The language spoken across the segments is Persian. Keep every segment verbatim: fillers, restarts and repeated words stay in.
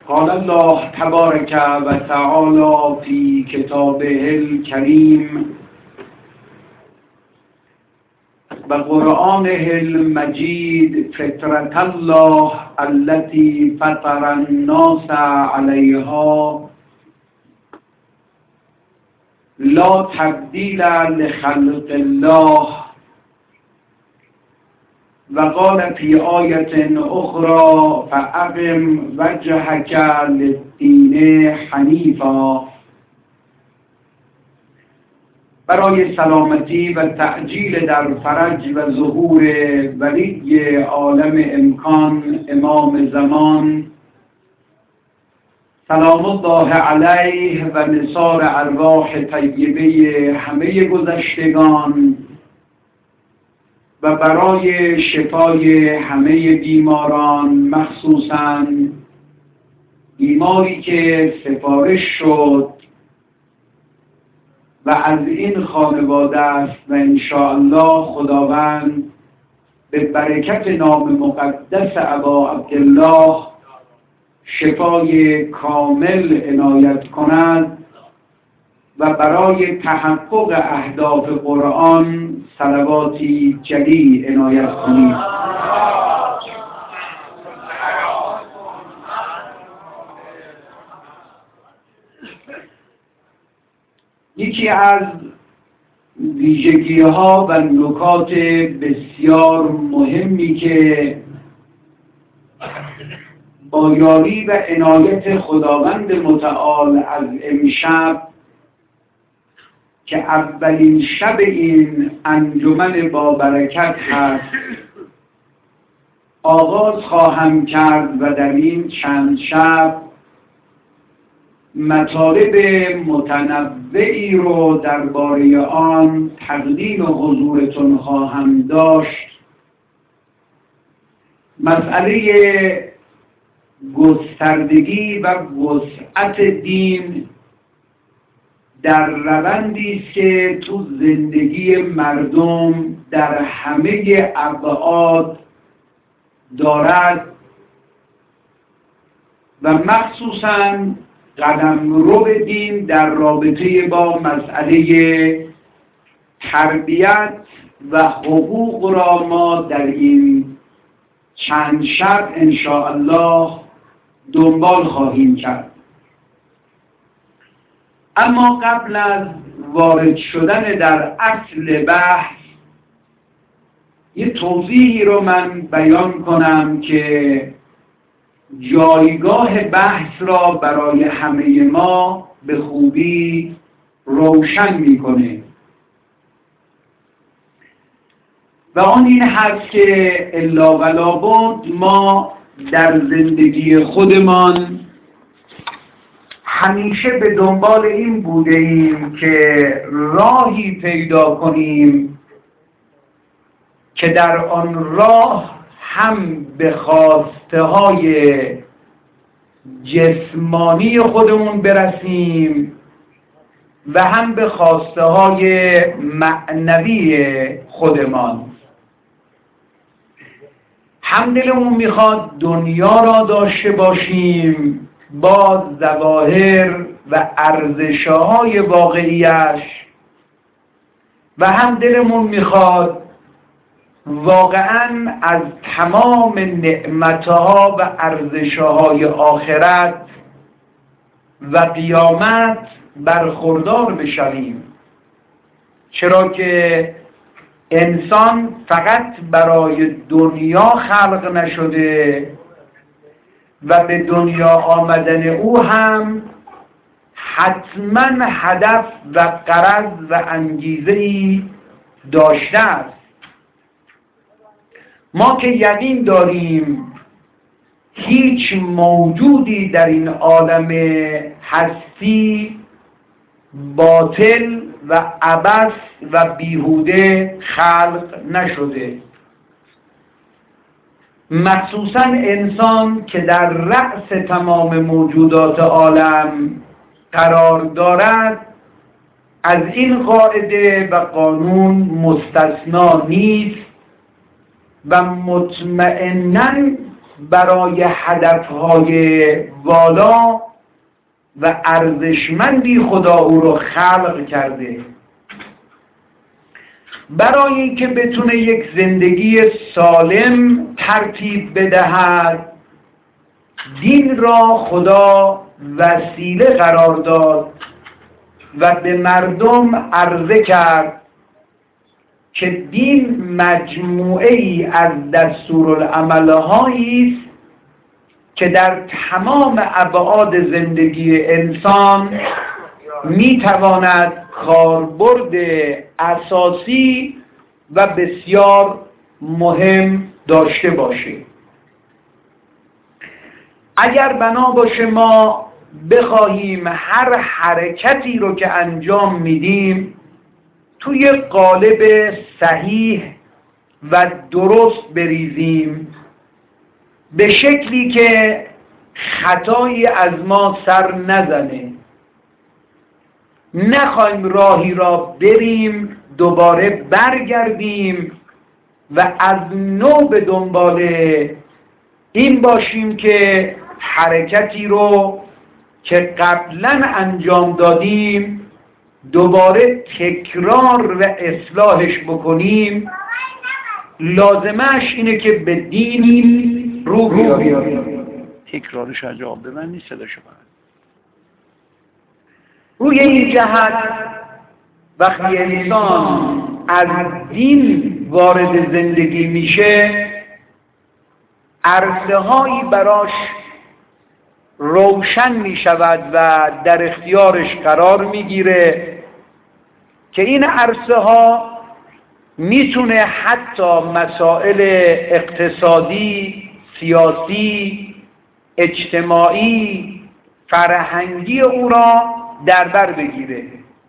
قال الله تبارك و تعالى في كتابه الكريم و قرآنه المجید فطرة الله التي فطر الناس عليها لا تبدیل لخلق الله. و قال في آية أخرى فأقم وجهك للدين حنيفا. برای سلامتی و تعجیل در فرج و ظهور ولی عالم امکان امام زمان سلام الله علیه و نثار ارواح طیبه همه گذشتگان و برای شفای همه بیماران، مخصوصاً بیماری که سفارش شد و از این خانواده است و انشاءالله خداوند به برکت نام مقدس ابا عبدالله شفای کامل عنایت کند و برای تحقق اهداف قرآن صلواتی جلی عنایت کنید. یکی از ویژگی‌ها و نکات بسیار مهمی که با یاری و عنایت خداوند متعال از امشب که اولین شب این انجمن با برکت هست آغاز خواهم کرد و در این چند شب مطالب متنوعی رو درباره آن تقدیم حضورتون خواهم داشت. مسئله گستردگی و وسعت دین در روندی است که تو زندگی مردم در همه ابعاد دارد و مخصوصاً قدم رو دین در رابطه با مسئله تربیت و حقوق را ما در این چند شب انشاءالله دنبال خواهیم کرد. اما قبل از وارد شدن در اصل بحث یه توضیحی رو من بیان کنم که جایگاه بحث را برای همه ما به خوبی روشن میکنه و آن این هست که الا ولا بد ما در زندگی خودمان همیشه به دنبال این بوده ایم که راهی پیدا کنیم که در آن راه هم به خواسته های جسمانی خودمون برسیم و هم به خواسته های معنوی خودمان. هم دلمون میخواد دنیا را داشته باشیم با ظواهر و ارزش‌های واقعیش و هم دلمون میخواد واقعاً از تمام نعمتها و ارزش‌های آخرت و قیامت برخوردار بشویم، چرا که انسان فقط برای دنیا خلق نشده و به دنیا آمدن او هم حتما هدف و غرض و انگیزه‌ای داشته است. ما که یقین داریم هیچ موجودی در این عالم هستی باطل و عبث و بیهوده خلق نشده، مخصوصا انسان که در رأس تمام موجودات عالم قرار دارد از این قاعده و قانون مستثنا نیست و مطمئناً برای هدفهای والا و ارزشمندی خدا او رو خلق کرده. برای اینکه بتونه یک زندگی سالم ترتیب بدهد، دین را خدا وسیله قرار داد و به مردم عرضه کرد که دین مجموعه ای از دستورالعمل‌هایی است که در تمام ابعاد زندگی انسان میتواند کاربرد اساسی و بسیار مهم داشته باشه. اگر بنا باشه ما بخواهیم هر حرکتی رو که انجام میدیم توی قالب صحیح و درست بریزیم، به شکلی که خطایی از ما سر نزنه، نخواهیم راهی را بریم دوباره برگردیم و از نو به دنبال این باشیم که حرکتی رو که قبلا انجام دادیم دوباره تکرار و اصلاحش بکنیم. لازمش اینه که به دینی رو بیاریم. تکرارش عجاب به من نیست، صداشو برد. روی این جهت وقتی انسان از دین وارد زندگی میشه، عرصه هایی براش روشن میشود و در اختیارش قرار میگیره که این عرصه ها میتونه حتی مسائل اقتصادی، سیاسی، اجتماعی، فرهنگی او را در بر بگیره.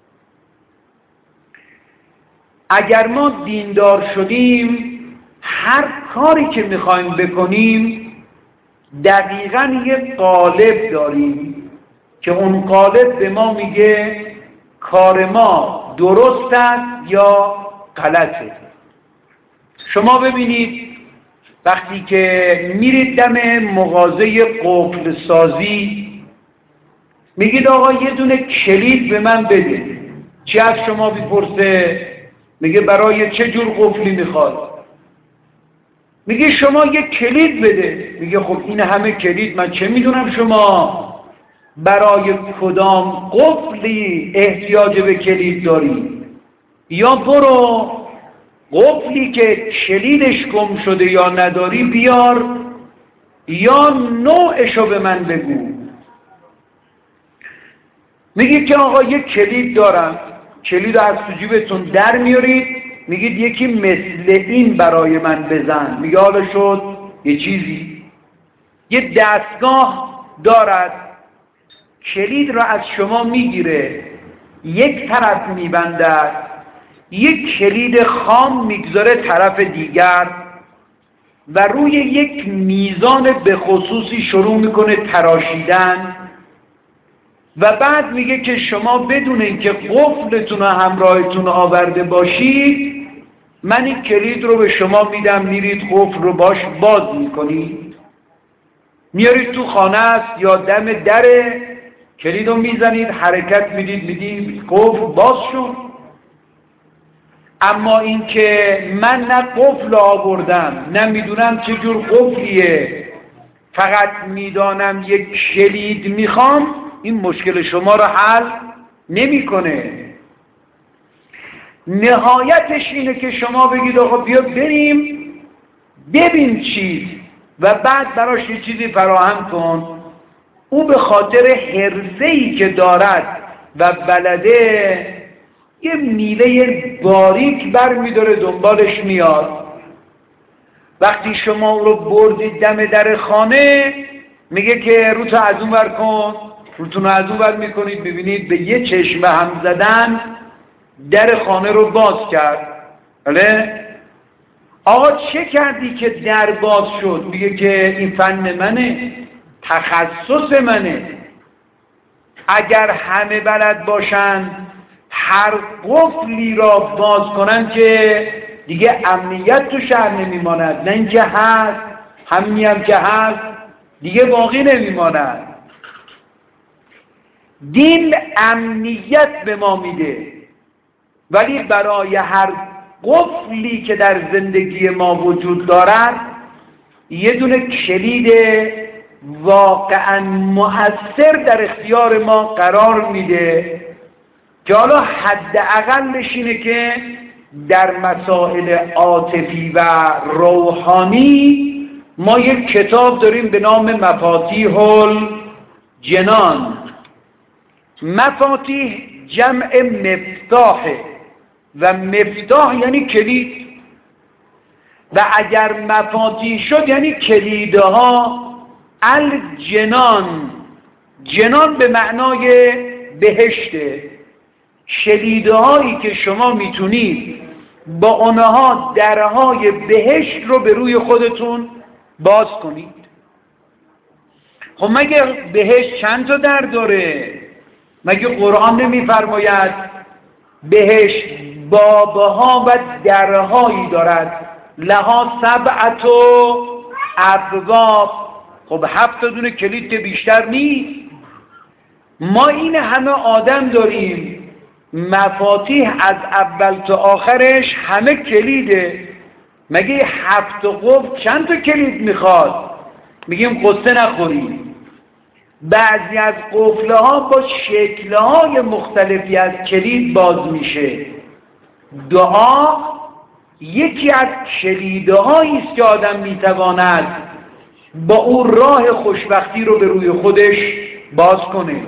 اگر ما دیندار شدیم، هر کاری که میخوایم بکنیم دقیقاً یک قالب داریم که اون قالب به ما میگه کار ما درست است یا غلطه. شما ببینید وقتی که میرید دم مغازه قفل سازی، میگید آقا یه دونه کلید به من بده. چی از شما بپرسه؟ میگه برای چه جور قفلی میخواد؟ میگه شما یه کلید بده. میگه خب این همه کلید، من چه میدونم شما برای کدام قفلی احتیاج به کلید داری؟ یا برو قفلی که کلیدش گم شده یا نداری بیار، یا نوعشو به من بگو. میگه که آقا یک کلید دارم، کلید از تو جیبتون در میارید، میگید یکی مثل این برای من بزن. میگه حالا شد یه چیزی. یه دستگاه دارد، کلید را از شما میگیره، یک طرف میبندد، یک کلید خام میگذاره طرف دیگر و روی یک میزان به خصوصی شروع میکنه تراشیدن و بعد میگه که شما بدون اینکه قفلتون و همراهتون آورده باشید، من این کلید رو به شما میدم، میرید قفل رو باش باز میکنید، میارید تو خانه است یا دم دره، کلید رو میزنید، حرکت میدید، میدید قفل باز شد. اما این که من نه قفل آوردم، نه میدونم چه جور قفلیه، فقط میدانم یک کلید میخوام، این مشکل شما رو حل نمیکنه. نهایتش اینه که شما بگید آقا بیا بریم ببین چیز و بعد براش یه چیزی فراهم کن. او به خاطر حرفه‌ای که دارد و بلده یه میله باریک بر میداره دنبالش میاد. وقتی شما او رو بردید دم در خانه، میگه که رو تو از اون ور کن، روتون رو از اون ور میکنید، ببینید به یه چشم هم زدن در خانه رو باز کرد. بله؟ آقا چه کردی که در باز شد؟ میگه که این فن منه، تخصص منه. اگر همه بلد باشن هر قفلی را باز کنن که دیگه امنیت تو شهر نمیماند. نه اینکه هست همینی هم که هست دیگه باقی نمیماند. دین امنیت به ما میده، ولی برای هر قفلی که در زندگی ما وجود دارد یه دونه کلید واقعا مؤثر در اختیار ما قرار میده که حالا حداقلش اینه که در مسائل عاطفی و روحانی ما یک کتاب داریم به نام مفاتیح الجنان. مفاتیح جمع مفتاحه و مفتاح یعنی کلید، و اگر مفاتیح شد یعنی کلیدها. الجنان، جنان به معنای بهشته. کلیدهایی که شما میتونید با آنها درهای بهشت رو به روی خودتون باز کنید. خب مگه بهشت چند تا در داره؟ مگه قرآن نمیفرماید بهشت بابها و درهایی دارد لها سبعت و ابواب؟ خب هفت تا دونه کلید که بیشتر نیست. ما این همه آدم داریم، مفاتیح از اول تا آخرش همه کلیده. مگه هفت قفل چند تا کلید میخواد؟ میگیم قصه نخوریم. بعضی از قفلها با شکلهای مختلفی از کلید باز میشه. دعا یکی از کلیدهایی است که آدم میتواند با او راه خوشبختی رو به روی خودش باز کنه.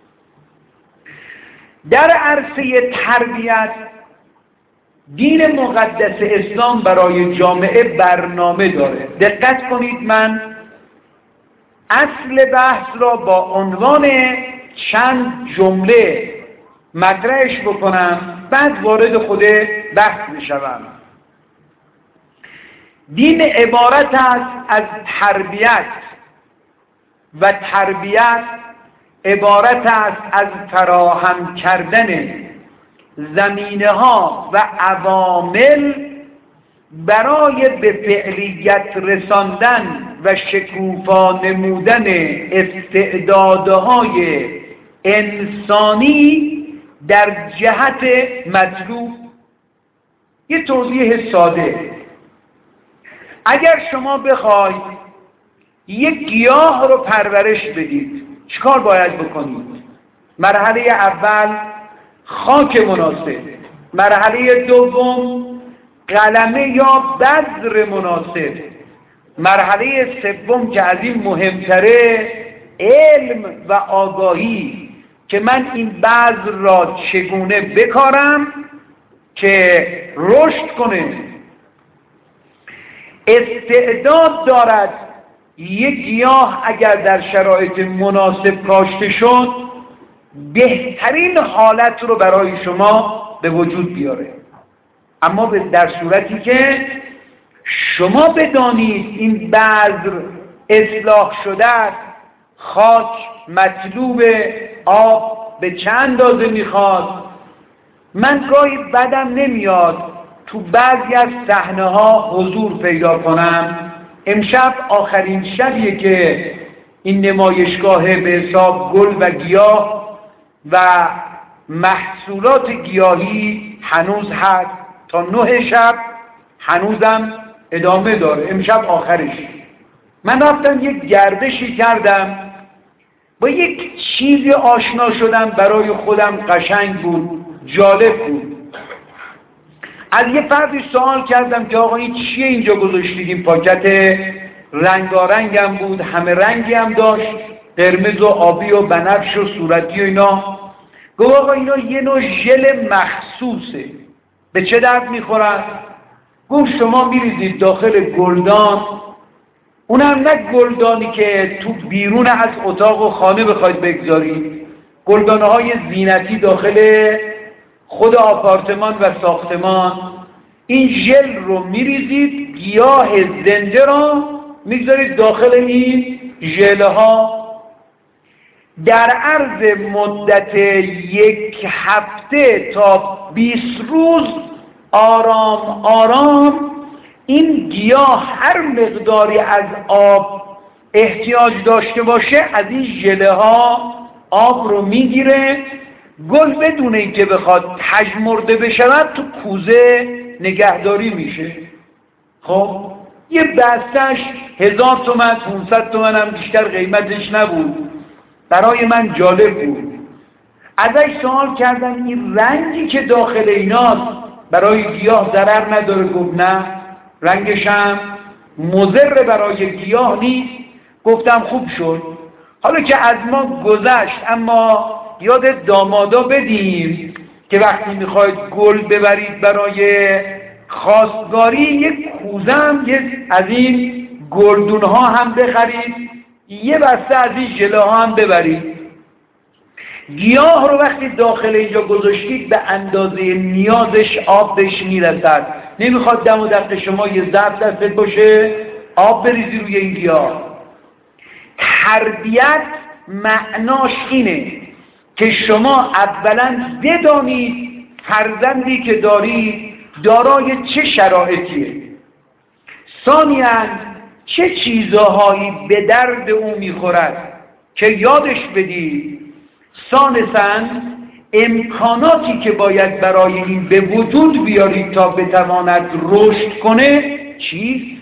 در عرصه تربیت دین مقدس اسلام برای جامعه برنامه داره. دقت کنید، من اصل بحث را با عنوان چند جمله مطرحش بکنم، بعد وارد خود بحث بشوم. دین عبارت است از تربیت و تربیت عبارت است از فراهم کردن زمینه ها و عوامل برای به فعلیت رساندن و شکوفا نمودن استعدادهای انسانی در جهت مطلوب. یه توضیح ساده: اگر شما بخواید یک گیاه رو پرورش بدید چیکار باید بکنید؟ مرحله اول خاک مناسب، مرحله دوم قلمه یا بذر مناسب، مرحله سوم که از این مهمتره علم و آگاهی که من این بذر را چگونه بکارم که رشد کنه. استعداد دارد یک گیاه اگر در شرایط مناسب کاشته شد بهترین حالت رو برای شما به وجود بیاره، اما در صورتی که شما بدانید این بذر اصلاح شده است، خاک مطلوب، آب به چند اندازه میخواد. من گاهی بدم نمیاد تو بعضی از صحنه‌ها حضور پیدا کنم. امشب آخرین شبیه که این نمایشگاه به حساب گل و گیاه و محصولات گیاهی هنوز هست، تا نه شب هنوزم ادامه داره، امشب آخرش. من رفتم یک گردشی کردم، با یک چیزی آشنا شدم، برای خودم قشنگ بود، جالب بود. از یه فردی سوال کردم که آقا این چیه اینجا گذاشتید؟ این پاکت رنگارنگ هم بود، همه رنگی هم داشت، قرمز و آبی و بنفش و صورتی و اینا. گفت آقا اینا یه نوع ژل مخصوصه. به چه درد میخورد؟ گفت شما میریزید داخل گلدان، اونم نه گلدانی که تو بیرون از اتاق و خانه بخواید بگذارید، گلدانه های زینتی داخل خود آپارتمان و ساختمان. این ژل رو میریزید، گیاه زنده را میگذارید داخل این ژل ها. در عرض مدت یک هفته تا بیست روز آرام آرام این گیاه هر مقداری از آب احتیاج داشته باشه از این ژله ها آب رو میگیره، گل بدون اینکه بخواد پژمرده بشود تو کوزه نگهداری میشه. خب یه بستش هزار تومن پونصد تومن هم بیشتر قیمتش نبود، برای من جالب بود. ازش سوال کردم این رنگی که داخل ایناست برای گیاه ضرر نداره؟ گفت نه، رنگش هم مضر برای گیاه نیست. گفتم خوب شد، حالا که از ما گذشت، اما یاد دامادا بدیم که وقتی میخواید گل ببرید برای خواستگاری یک کوزه هم از این گلدون ها هم بخرید، یه بسته از این ژله ها هم ببرید. گیاه رو وقتی داخل اینجا گذاشتید به اندازه نیازش آب بهش میرسد. نمیخواد دم و دست شما یه ظرف دستت باشه آب بریزی روی این گیاه. تربیت معناش اینه که شما اولا بدانید فرزندی که دارید دارای چه شرایطیه، ثانیاً چه چیزهایی به درد او میخورد که یادش بدید، ثالثاً امکاناتی که باید برای این به وجود بیارید تا بتواند رشد کنه چیست.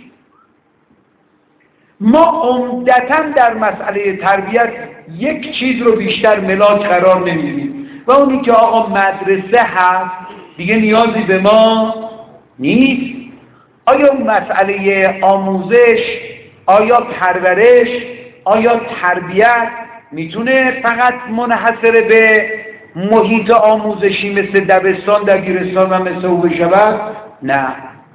ما عمدتاً در مسئله تربیت یک چیز رو بیشتر ملاک قرار نمیدیم و اونی که آقا مدرسه هست دیگه نیازی به ما نیست. آیا مسئله آموزش، آیا پرورش، آیا تربیت میتونه فقط منحصر به محیط آموزشی مثل دبستان، دبیرستان و مثل او بشود؟ نه.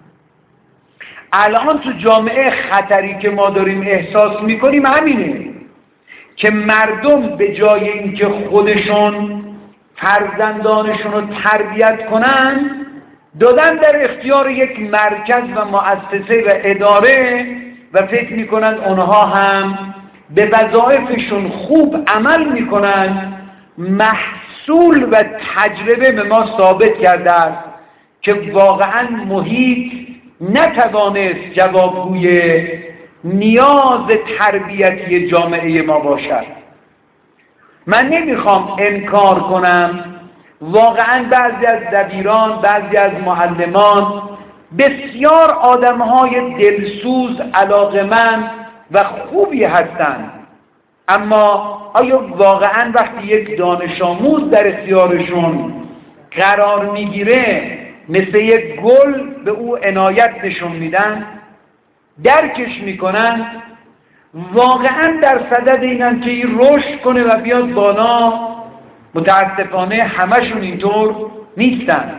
الان تو جامعه خطری که ما داریم احساس میکنیم همینه که مردم به جای اینکه خودشون فرزندانشون رو تربیت کنن دادن در اختیار یک مرکز و مؤسسه و اداره و فکر میکنن اونها هم به وظایفشون خوب عمل میکنن. محصول و تجربه به ما ثابت کرده است که واقعا محیط نتوانست جوابگوی نیاز تربیتی جامعه ما باشد. من نمیخوام انکار کنم واقعا بعضی از دبیران، بعضی از معلمان بسیار آدمهای دلسوز، علاقمند و خوبی هستند، اما آیا واقعا وقتی یک دانش آموز در اختیارشون قرار میگیره مثل یک گل به او عنایت نشون میدن، درکش میکنن، واقعا در صدد اینن که این رشد کنه و بیاد بالا؟ متاسفانه همشون اینطور نیستن.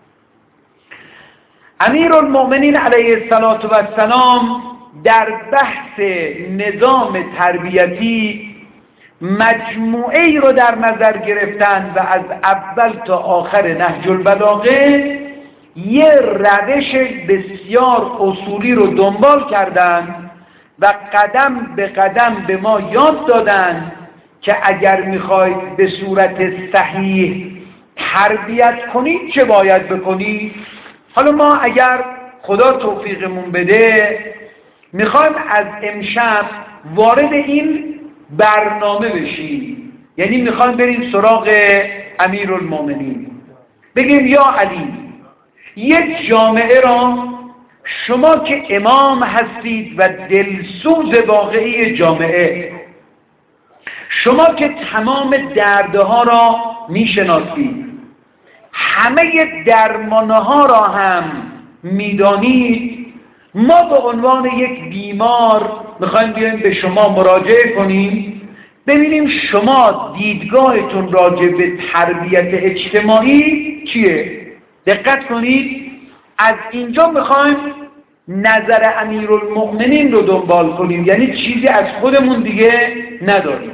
امیرالمؤمنین علیه السلام در بحث نظام تربیتی مجموعه ای رو در نظر گرفتن و از اول تا آخر نهج البلاغه یه روش بسیار اصولی رو دنبال کردن و قدم به قدم به ما یاد دادن که اگر میخواید به صورت صحیح تربیت کنید چه باید بکنید. حالا ما اگر خدا توفیقمون بده میخوایم از امشب وارد این برنامه بشیم، یعنی میخوایم بریم سراغ امیرالمؤمنین، بگیم یا علی یک جامعه را شما که امام هستید و دلسوز واقعی جامعه، شما که تمام دردها را میشناسید، همه درمانها را هم میدانید، ما به عنوان یک بیمار میخوایم بیایم به شما مراجعه کنیم ببینیم شما دیدگاهتون راجع به تربیت اجتماعی چیه. دقت کنید، از اینجا میخوایم نظر امیرالمؤمنین رو دنبال کنیم، یعنی چیزی از خودمون دیگه نداریم.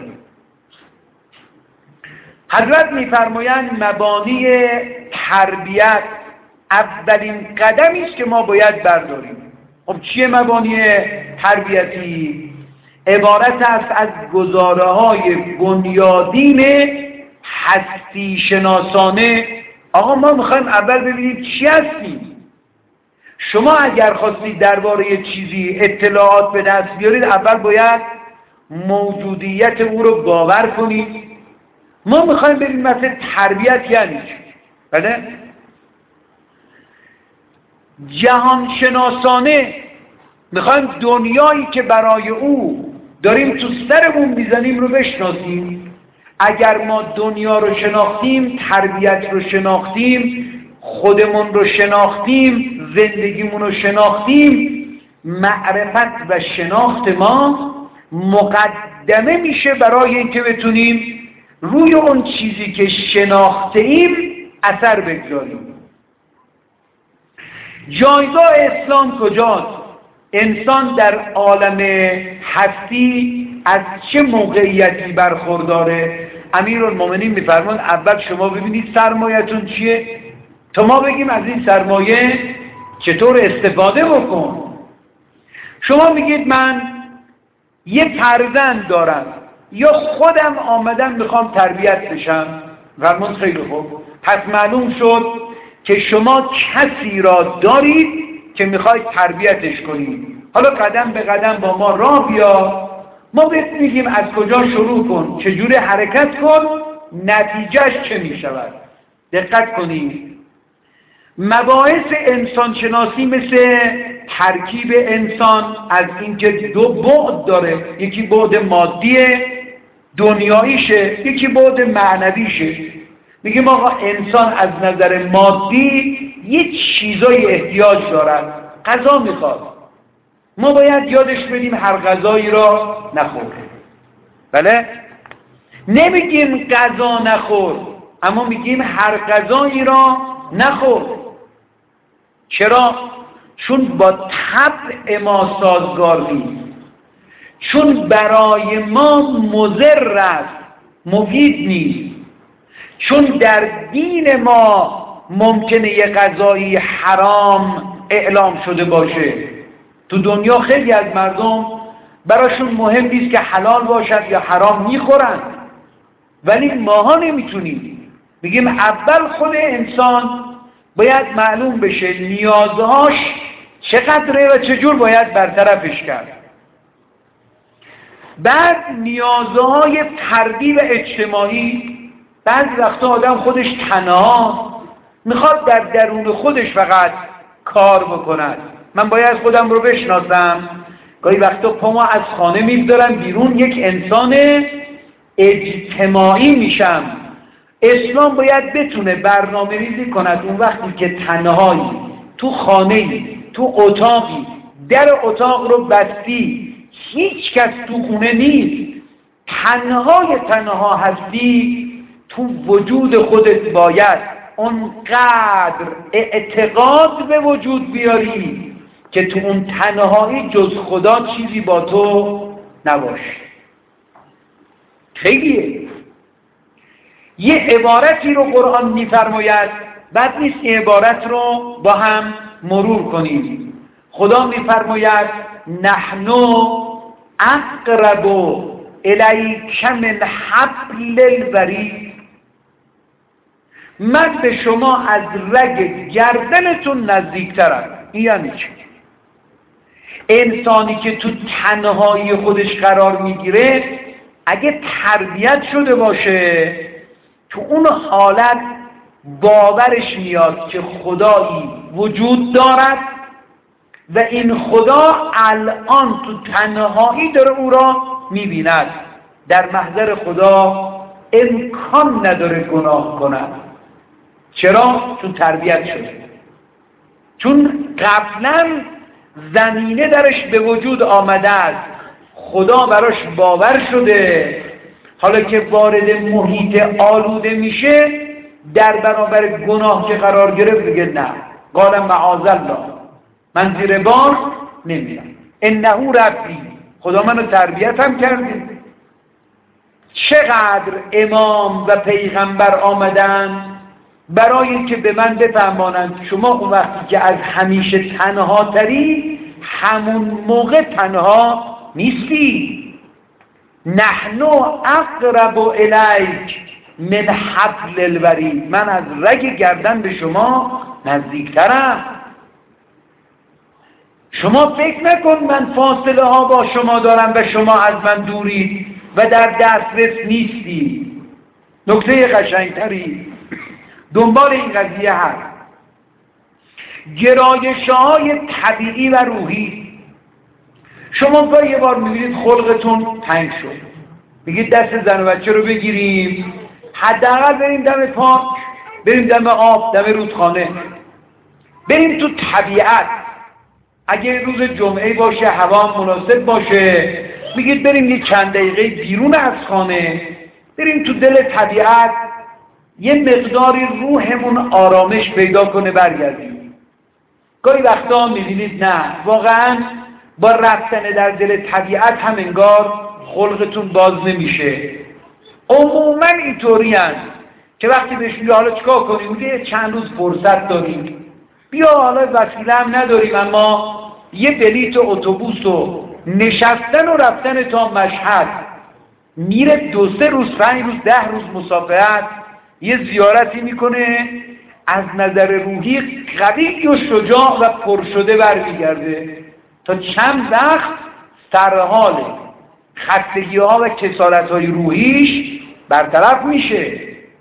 حضرت میفرمایند مبانی تربیت اولین قدمی است که ما باید برداریم. خب چیه مبانی تربیتی؟ عبارت است از گزاره های بنیادین هستی شناسانه. آقا ما میخوایم اول ببینیم چی هستیم. شما اگر خواستید درباره چیزی اطلاعات به دست بیارید اول باید موجودیت او رو باور کنید. ما میخوایم ببینیم مثلا تربیت یعنی چی. بله؟ جهانشناسانه میخوایم دنیایی که برای او داریم تو سرمون میزنیم رو بشناسیم. اگر ما دنیا رو شناختیم، تربیت رو شناختیم، خودمون رو شناختیم، زندگیمون رو شناختیم، معرفت و شناخت ما مقدمه میشه برای اینکه بتونیم روی اون چیزی که شناخته ایم اثر بگذاریم. جایگاه اسلام کجاست؟ انسان در عالم هستی از چه موقعیتی برخورداره؟ امیرالمومنین میفرمان اول شما ببینید سرمایه‌تون چیه تا ما بگیم از این سرمایه چطور استفاده بکن. شما میگید من یه فرزند دارم یا خودم آمدم میخوام تربیت بشم، فرمان خیلی خوب، پس معلوم شد که شما کسی را دارید که میخواید تربیتش کنید. حالا قدم به قدم با ما راه بیا، ما بهت میگیم از کجا شروع کن، چجوری حرکت کن، نتیجهش چه میشود. دقت کنید، مباحث انسانشناسی مثل ترکیب انسان از اینکه دو بعد داره، یکی بعد مادی دنیاییشه، یکی بعد معنویشه. میگیم آقا انسان از نظر مادی یه چیزای احتیاج دارد، غذا میخواد، ما باید یادش بدیم هر غذایی را نخور. بله؟ نمیگیم غذا نخور، اما میگیم هر غذایی را نخور. چرا؟ چون با طبع ما سازگار نیست، چون برای ما مضر است، مفید نیست، چون در دین ما ممکنه یه غذایی حرام اعلام شده باشه. تو دنیا خیلی از مردم براشون مهم نیست که حلال باشد یا حرام، میخورن، ولی ماها نمیتونیم. میگیم اول خود انسان باید معلوم بشه نیازهاش چقدره و چجور باید برطرفش کرد. بعد نیازهای فردی و اجتماعی، بعضی وقتا آدم خودش تنها میخواد در درون خودش فقط کار بکند. من باید خودم رو بشناسم. گاهی وقتا پامو از خانه میذارم بیرون، یک انسان اجتماعی میشم. اسلام باید بتونه برنامه ریزی کند اون وقتی که تنهایی، تو خانه‌ای، تو اتاقی، در اتاق رو بستی، هیچ کس تو خونه نیست، تنهای تنها هستی، تو وجود خودت باید اونقدر اعتقاد به وجود بیاری که تو اون تنهایی جز خدا چیزی با تو نباشه. خیلیه. یه عبارتی رو قرآن میفرماید، بعد نیست این عبارت رو با هم مرور کنیم. خدا میفرماید نحنو اقرب الیک من حبل الورید، من به شما از رگ گردنتون نزدیکترم. این یعنی چی؟ انسانی که تو تنهایی خودش قرار میگیره اگه تربیت شده باشه تو اون حالت باورش میاد که خدایی وجود دارد و این خدا الان تو تنهایی داره او را میبیند. در محضر خدا امکان نداره گناه کند. چرا؟ چون تربیت شده، چون قبلا زمینه درش به وجود آمده است، خدا براش باور شده. حالا که وارد محیط آلوده میشه، در برابر گناه که قرار گرفت بگه نه، قال معاذ الله، من زیر بار نمیرم، انه ربی، خدا منو تربیت هم کرده. چقدر امام و پیغمبر آمدن برای اینکه به من بفهمانند شما اون وقتی که از همیشه تنها تری همون موقع تنها نیستی. نحنو اقرب الیک من حبل الورید، من از رگ گردن به شما نزدیکترم. شما فکر نکن من فاصله ها با شما دارم و شما از من دورید و در دسترس نیستی. نکته قشنگتری دنبال این قضیه هست. گرایش‌های طبیعی و روحی. شما با یه بار می‌بینید خلقتون تنگ شد، میگید دست زن و بچه رو بگیریم حداقل بریم دم پارک، بریم دم آب، دم رودخانه، بریم تو طبیعت. اگه روز جمعه باشه هوا مناسب باشه میگید بریم یه چند دقیقه بیرون از خانه، بریم تو دل طبیعت، یه مقداری روحمون آرامش پیدا کنه برگردیم. گاهی وقتا میبینید نه، واقعا با رفتن در دل طبیعت هم انگار خلقتون باز نمیشه. عموما اینطوری هست که وقتی بهش میگه حالا چیکار کنیم، میگه چند روز فرصت داریم، بیا حالا وسیله هم نداریم اما یه بلیت اتوبوس و نشستن و رفتن تا مشهد، میره دو سه روز، پنج روز، ده روز مسافرت، یه زیارتی میکنه، از نظر روحی قوی و شجاع و پرشده برمیگرده تا چند وقت سرحال خستگی ها و کسالت های روحیش برطرف میشه.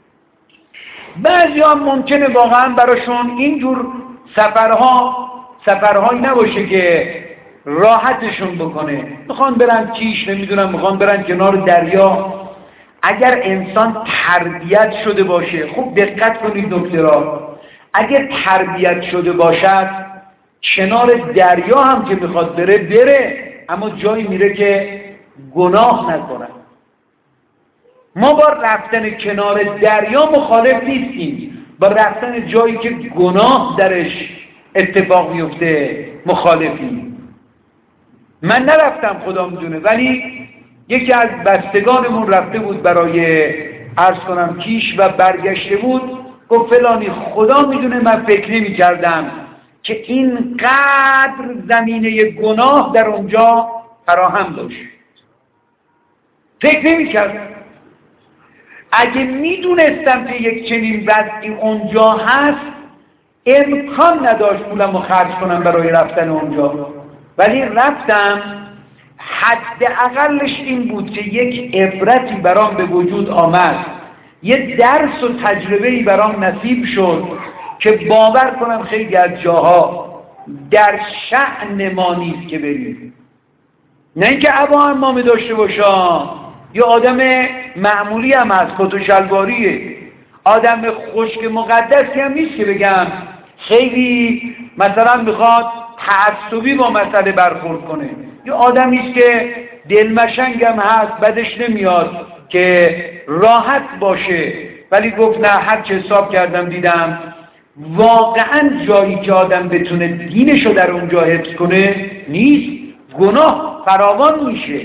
بعضی هم ممکنه واقعا براشون اینجور سفرها سفرهایی نباشه که راحتشون بکنه، میخوان برن کیش، نمیدونم میخوان برن کنار دریا. اگر انسان تربیت شده باشه، خوب دقت کنید نکته را، اگر تربیت شده باشد کنار دریا هم که میخواد بره بره، اما جایی میره که گناه نکنه. ما با رفتن کنار دریا مخالف نیستیم، با رفتن جایی که گناه درش اتفاق میفته مخالفیم. من نرفتم خدا میدونه، ولی یکی از بستگانمون رفته بود برای عرض کنم کیش و برگشته بود، گفت فلانی خدا میدونه من فکر نمی کردم که اینقدر زمینه گناه در اونجا فراهم باشه، فکر نمی کردم. اگه میدونستم که یک چنین وضعی اونجا هست امکان نداشت پولم رو خرج کنم برای رفتن اونجا، ولی رفتم. حداقلش این بود که یک عبرتی برام به وجود آمد، یه درس و تجربه‌ای برام نصیب شد که باور کنم خیلی از جاها در شأن ما نیست که بریم. نه اینکه عبا امامه داشته باشم، یه آدم معمولی هم هست، کت و شلواریه، آدم خشک مقدسی هم نیست که بگم خیلی مثلا میخواد تعصبی با مسئله برخورد کنه. یه آدمی است که دلمشنگ هم هست، بدش نمیاد که راحت باشه، ولی گفت نه، هر چه حساب کردم دیدم واقعا جایی که آدم بتونه دینشو در اونجا حفظ کنه نیست، گناه فراوان میشه.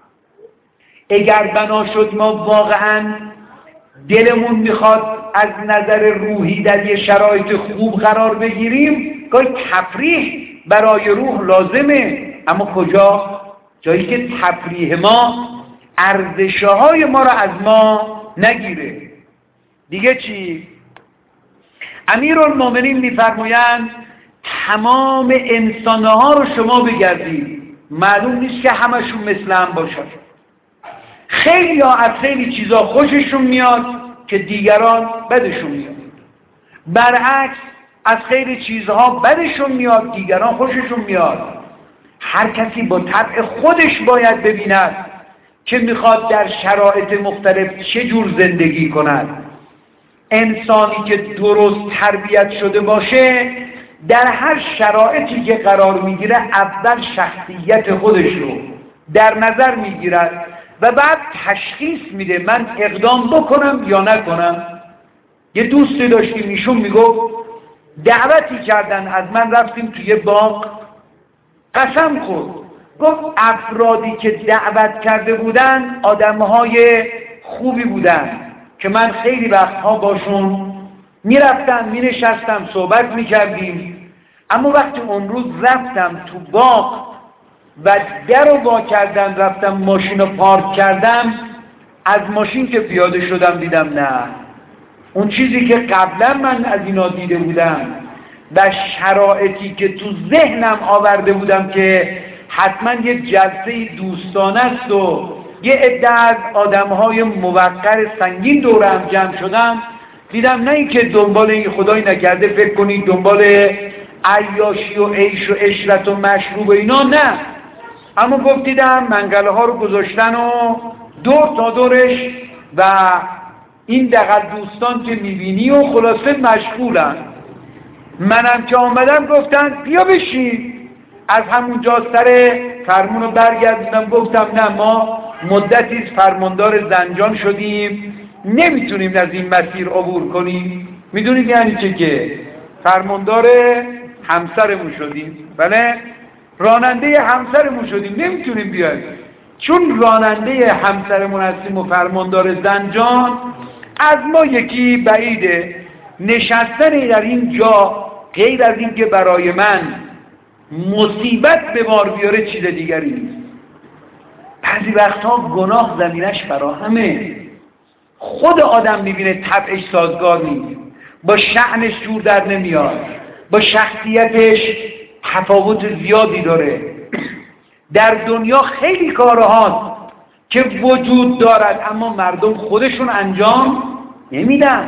اگر بنا شد ما واقعا دلمون میخواد از نظر روحی در یه شرایط خوب قرار بگیریم، گاهی تفریح برای روح لازمه، اما کجا؟ جایی که تفریح ما ارزش‌های ما را از ما نگیره. دیگه چی؟ امیرالمومنین میفرمایند تمام انسان‌ها رو شما بگردید، معلوم نیست که همشون مثل هم باشن. خیلی ها از خیلی چیزا خوششون میاد که دیگران بدشون میاد، برعکس از خیلی چیزها بدشون میاد، دیگران خوششون میاد. هر کسی با طبع خودش باید ببیند که میخواد در شرایط مختلف چه جور زندگی کند. انسانی که درست تربیت شده باشه در هر شرایطی که قرار میگیره اول شخصیت خودش رو در نظر میگیرد و بعد تشخیص میده من اقدام بکنم یا نکنم. یه دوستی داشتیم ایشون میگفت دعوتی کردن از من، رفتیم توی باغ، قسم خورد، گفت افرادی که دعوت کرده بودن آدمهای خوبی بودن که من خیلی وقتها باشون میرفتم مینشستم صحبت میکردیم، اما وقتی اون روز رفتم تو باغ و در رو وا کردم رفتم ماشین رو پارک کردم، از ماشین که پیاده شدم دیدم نه، اون چیزی که قبلا من از اینا دیده بودم و شرایطی که تو ذهنم آورده بودم که حتما یه جلسه دوستانه است و یه عده از آدم‌های موقر سنگین دور هم جمع شدن، دیدم نه این که دنبال این خدایی نکرده فکر کنید دنبال عیاشی و عیش و عشرت و مشروب و اینا، نه، اما گفت دیدم منگله ها رو گذاشتن و دور تا دورش و این دقل دوستان که میبینی و خلاصه مشغولن. منم که آمدم گفتن بیا بشین، از همونجا سر فرمون رو برگردیدم گفتم نه ما مدتی فرماندار زنجان شدیم نمیتونیم از این مسیر عبور کنیم. میدونید یعنی چه؟ که فرماندار همسرمون شدیم، بله راننده همسرمون شدیم، نمیتونیم بیایم چون راننده همسرمون هستیم و فرماندار زنجان از ما یکی بعیده. نشستن در این جا غیر از این که برای من مصیبت به بار بیاره چیز دیگری نیست. بعضی وقتها گناه زمینش فراهمه، خود آدم میبینه طبعش سازگار نیست، با شأنش جور در نمیاد، با شخصیتش تفاوت زیادی داره. در دنیا خیلی کارهاست که وجود دارد اما مردم خودشون انجام نمیدن.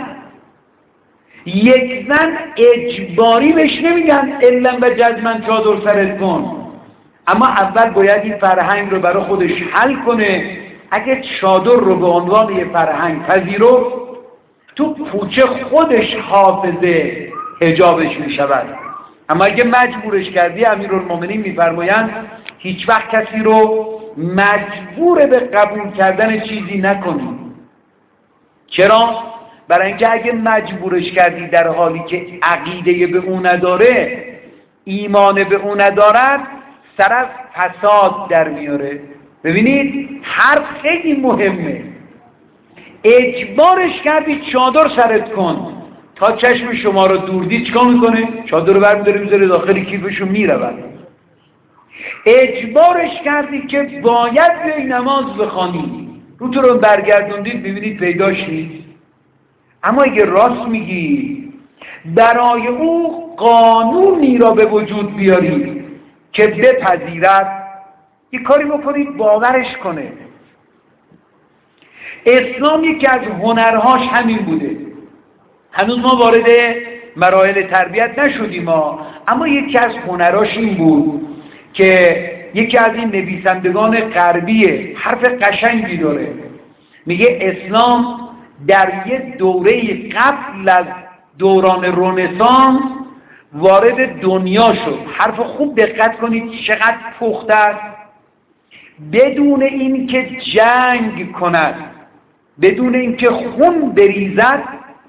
یک زن اجباری بهش نمیگن علم و جزمن چادر سرت کن، اما اول باید این فرهنگ رو برای خودش حل کنه. اگه چادر رو به عنوان یه فرهنگ پذیرفت تو پوچه خودش حافظه حجابش میشود، اما اگه مجبورش کردی امیرالمومنین میفرمایند هیچ وقت کسی رو مجبور به قبول کردن چیزی نکنی. چرا؟ برای اینکه اگه مجبورش کردی در حالی که عقیده به اون نداره، ایمان به اون ندارد، سر از فساد در میاره. ببینید حرف خیلی مهمه. اجبارش کردی چادر سرت کن، تا چشم شما رو دور دید چیکار میکنه؟ چادر رو برمی‌داره میذاره داخل کیفش و میرود. اجبارش کردی که باید بیای نماز بخوانی، رو تو رو برگردوندید ببینید پیداش نیست. اما اگه راست میگی برای او قانونی را به وجود بیاری که بپذیرد، یک کاری بکنید باورش کنه. اسلام یکی از هنرهاش همین بوده. هنوز ما وارد مراحل تربیت نشدیم ما، اما یکی از هنرهاش این بود که یکی از این نویسندگان غربی حرف قشنگی داره، میگه اسلام در یه دوره قبل از دوران رنسانس وارد دنیا شد. حرف خوب دقت کنید چقدر پخته است. بدون این که جنگ کند، بدون این که خون بریزد،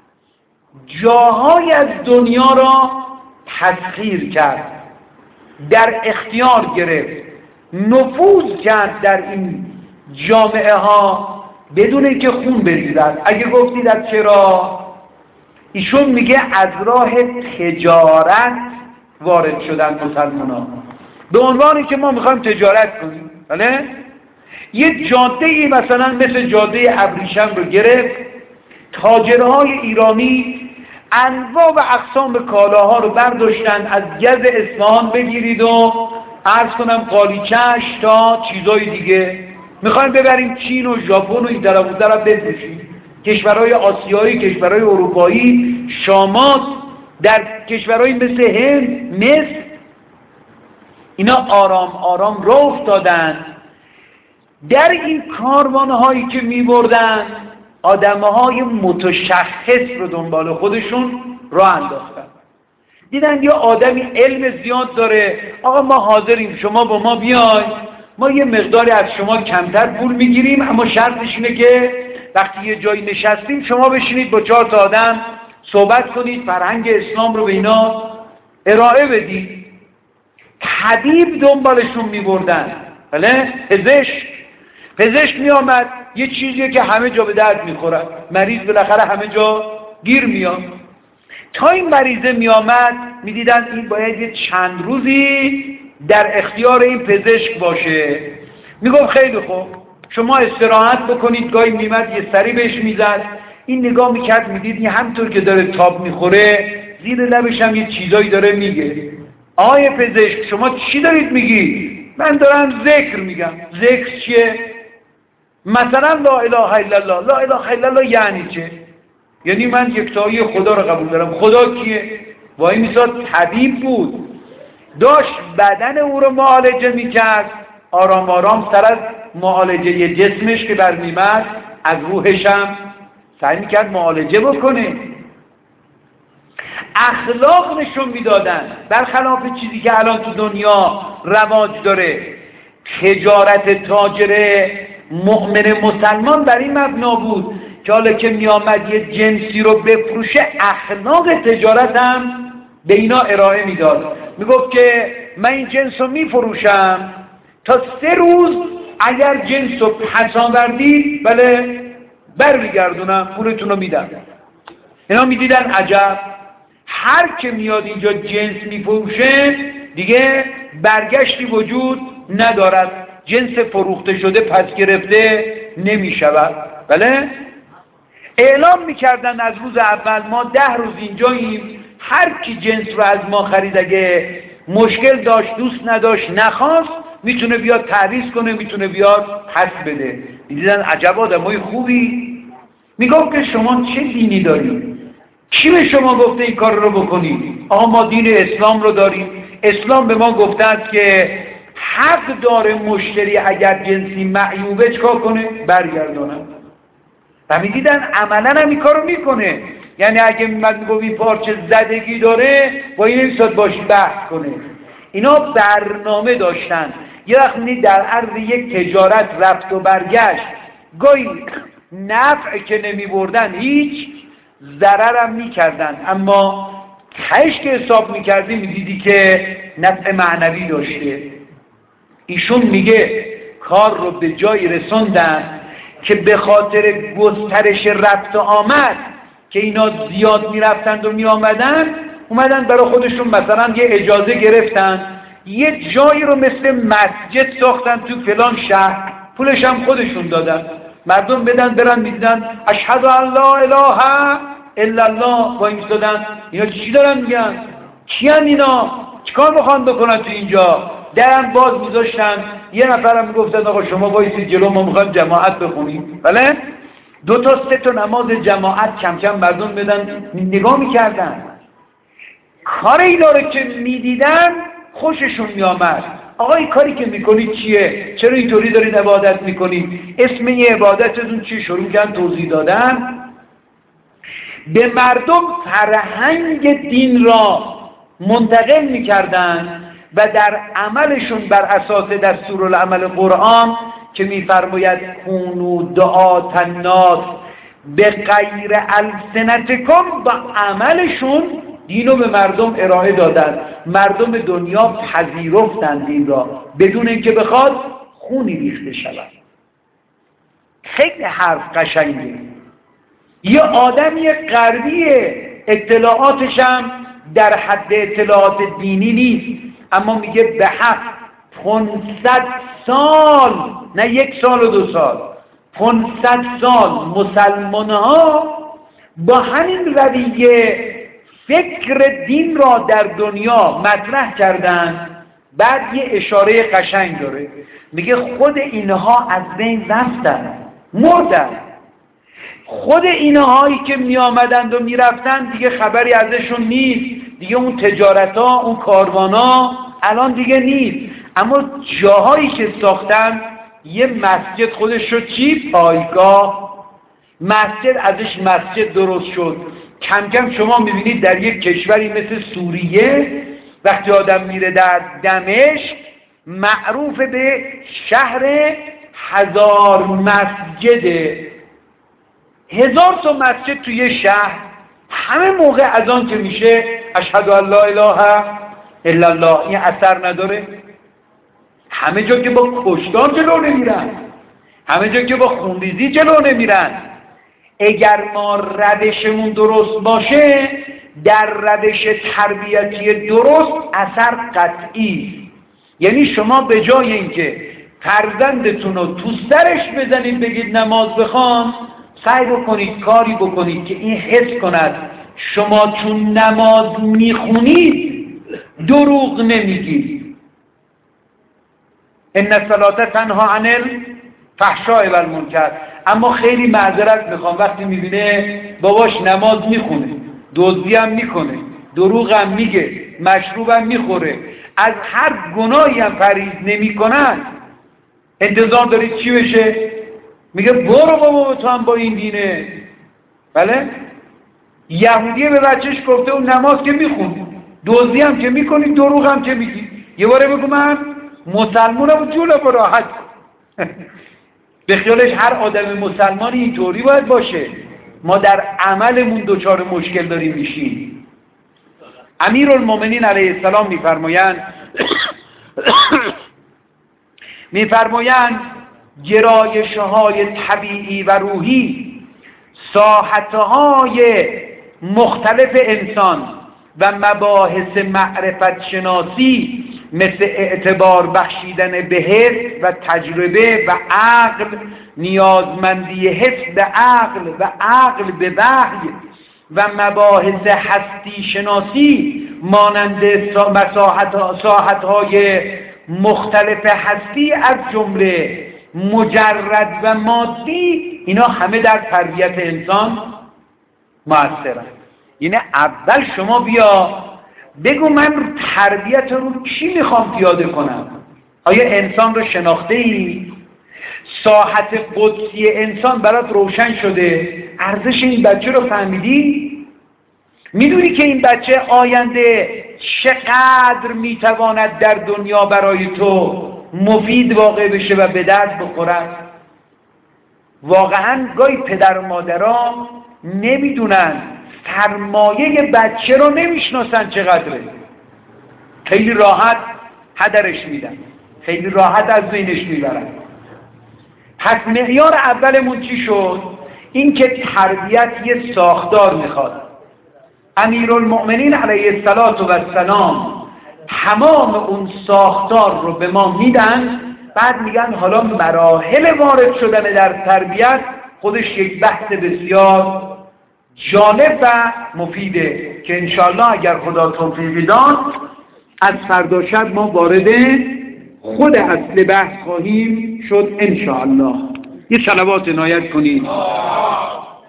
جاهای از دنیا را تسخیر کرد، در اختیار گرفت، نفوذ کرد در این جامعه ها بدون اینکه خون بریزد. اگه گفتید از چرا، ایشون میگه از راه تجارت وارد شدن مسلمانان، به عنوانی که ما میخوایم تجارت کنیم. بله یه جاده ای مثلا مثل جاده ابریشم رو گرفت، تاجرهای ایرانی انواع و اقسام کالاها رو برداشتن، از گز اصفهان بگیرید و عرض کنم قالیچه‌اش تا چیزای دیگه، میخوایم ببریم چین و ژاپن و این طرف و طرف بفروشیم. کشورهای آسیایی، کشورهای اروپایی، شامات، در کشورهای مثل هند، مصر، اینا آرام آرام راه افتادن. در این کاروانهایی که میبردن آدمهای متشخص رو دنبال خودشون راه انداختن. دیدن یه آدمی علم زیاد داره، آقا ما حاضریم شما با ما بیای، ما یه مقداری از شما کمتر پول میگیریم، اما شرطش اینه که وقتی یه جایی نشستیم شما بشینید با چهار تا آدم صحبت کنید، فرهنگ اسلام رو به اینا ارائه بدید. طبیب دنبالشون میبردن، بله پزشک پزشک می آمد، یه چیزیه که همه جا به درد میخوره، مریض بالاخره همه جا گیر میاد. تا این مریضه می آمد می دیدن این باید یه چند روزی در اختیار این پزشک باشه. می گفت خیلی خوب شما استراحت بکنید. گاهی میمد یه سری بهش میزد، این نگاه میکرد میدید این همطور که داره تاب میخوره زیر لبش هم یه چیزایی داره میگه. آقای پزشک شما چی دارید میگی؟ من دارم ذکر میگم. ذکر چیه؟ مثلا لا اله الا الله. لا اله الا الله یعنی چه؟ یعنی من یکتایی خدا رو قبول دارم. خدا کیه؟ وای میساد طبیب بود، داشت بدن او رو معالجه میکرد، آرام آرام سر از معالجه جسمش که برمیمد از روحش هم سعی میکرد معالجه بکنه. اخلاق نشون میدادن، برخلاف چیزی که الان تو دنیا رواج داره. تجارت تاجر مؤمن مسلمان بر این مبنا بود که حالا که میامد یه جنسی رو بفروشه، اخلاق تجارت هم به اینا ارائه میداد. میگفت که من این جنس رو میفروشم، تا سه روز اگر جنس رو پس آوردید بله برمیگردونم، پولتون رو میدم. اینا میدیدن عجب، هر که میاد اینجا جنس میفروشه دیگه برگشتی وجود ندارد، جنس فروخته شده پس گرفته نمیشود. بله اعلام میکردن از روز اول ما ده روز اینجاییم، هر کی جنس رو از ما خرید اگه مشکل داشت، دوست نداشت، نخواست، میتونه بیاد تعویض کنه، میتونه بیاد پس بده. دیدن عجب آدمای خوبی. میگم که شما چه دینی دارید؟ کی به شما گفته این کار رو بکنید؟ آقا ما دین اسلام رو داریم. اسلام به ما گفته است که حق داره مشتری اگر جنسی معیوبه چکار کنه؟ برگردانه. و میدیدن عملا هم این کار رو میکنه. یعنی اگه میمد میگو این پارچه زدگی داره، با این نمیساد باشی بحث کنه. اینا برنامه داشتن. یه وقت در عرض یک تجارت رفت و برگشت، گاهی نفع که نمی بردن هیچ، ضرر هم می کردن، اما تهش که حساب می کردی می دیدی که نفع معنوی داشته. ایشون میگه کار رو به جایی رسوندن که به خاطر گسترش رفت و آمد که اینا زیاد می رفتند و می آمدن، اومدن برای خودشون مثلا یه اجازه گرفتن، یه جایی رو مثل مسجد ساختن تو فلان شهر، پولش هم خودشون دادن، مردم بدن برن میدیدن اشهد ان لا اله الا الله. با این دادن اینا چی دارن میگن؟ کیان اینا؟ چیکار میخوان بکنن تو اینجا؟ درم باز میذاشتن، یه نفرم میگفتن آقا شما وایسید جلو، ما میخوایم جماعت بخونیم. بله دو تا سه تا نماز جماعت کم کم مردم بدن نگاه میکردن. کار اینا رو که میدیدن خوششون میامد. آقا این کاری که میکنید چیه؟ چرا اینطوری دارید عبادت میکنید؟ اسم این عبادتتون چی؟ شروع کردن توضیح دادن. به مردم فرهنگ دین را منتقل میکردن و در عملشون بر اساس دستورالعمل قرآن که میفرماید کونوا دعاة الناس به غیر السنتکم، با عملشون دینو به مردم ارائه دادن. مردم دنیا پذیرفتن دین را بدون اینکه بخواد خونی ریخته شود. خیلی حرف قشنگه. یه آدمی غربیه، اطلاعاتش هم در حد اطلاعات دینی نیست، اما میگه به حق پانصد سال، نه یک سال و دو سال، پانصد سال مسلمان ها با همین رویه فکر دین را در دنیا مطرح کردن. بعد یه اشاره قشنگ داره، میگه خود اینها از بین رفتن، مردن. خود اینهایی که می آمدند و می رفتن دیگه خبری ازشون نیست، دیگه اون تجارت ها، اون کاروان ها الان دیگه نیست. اما جاهایی که ساختن، یه مسجد خودش شد چی؟ پایگاه. مسجد ازش مسجد درست شد. کم کم شما میبینید در یک کشوری مثل سوریه وقتی آدم میره در دمشق، معروف به شهر هزار مسجده. هزار تا مسجد توی شهر، همه موقع از آن که میشه اشهد ان لا اله الا الله، این اثر نداره؟ همه جا که با کشتار جلو نمیرن، همه جا که با خونریزی جلو نمیرن. اگر ما روشمون درست باشه، در روش تربیتی درست اثر قطعی. یعنی شما به جای اینکه فرزندتون رو تو سرش بزنید بگید نماز بخوان، سعی بکنید کاری بکنید که این حس کند شما چون نماز میخونید دروغ نمیگید. ان الصلاة تنها عن الفحشاء و المنکر. اما خیلی معذرت میخوام وقتی میبینه باباش نماز میخونه، دزدی هم میکنه، دروغ هم میگه، مشروب هم میخوره، از هر گناهی هم پرهیز نمیکنن، انتظار دارید چی بشه؟ میگه برو بابا تو هم با این دینه. بله؟ یهودیه به بچهش گفته اون نماز که میخون، دزدی هم که میکنی، دروغ هم که میگی، یه باره بگو من مسلمانم و جونم راحت. به خیالش هر آدم مسلمانی اینطوری باید باشه. ما در عملمون دچار مشکل داریم میشیم. امیرالمومنین علیه السلام میفرمایند میفرمایند گرایش‌های طبیعی و روحی، ساحت‌های مختلف انسان و مباحث معرفت شناسی مثل اعتبار بخشیدن به حس و تجربه و عقل، نیازمندی حس به عقل و عقل به وحی و مباحث هستی شناسی مانند ساحت‌های مختلف هستی از جمله مجرد و مادی، اینا همه در تربیت انسان مؤثرند. یعنی اول شما بیا بگو من تربیت رو چی میخوام پیاده کنم؟ آیا انسان رو شناخته ای؟ ساحت قدسی انسان برات روشن شده؟ ارزش این بچه رو فهمیدی؟ میدونی که این بچه آینده چقدر میتواند در دنیا برای تو مفید واقع بشه و به درد بخورد؟ واقعا گاهی پدر و مادران نمیدونن، سرمایه بچه رو نمیشناسن چقدره، خیلی راحت هدرش میدن، خیلی راحت از بینش میبرن. پس معیار اولمون چی شد؟ این که تربیت یه ساختار میخواد. امیرالمؤمنین علیه السلام تمام اون ساختار رو به ما میدن، بعد میگن حالا مراحل وارد شدن در تربیت خودش یک بحث بسیار جالب و مفیده که انشاءالله اگر خدا توفیق داد از فردا شب ما وارد خود اصل بحث خواهیم شد انشاءالله. یه صلوات عنایت کنید.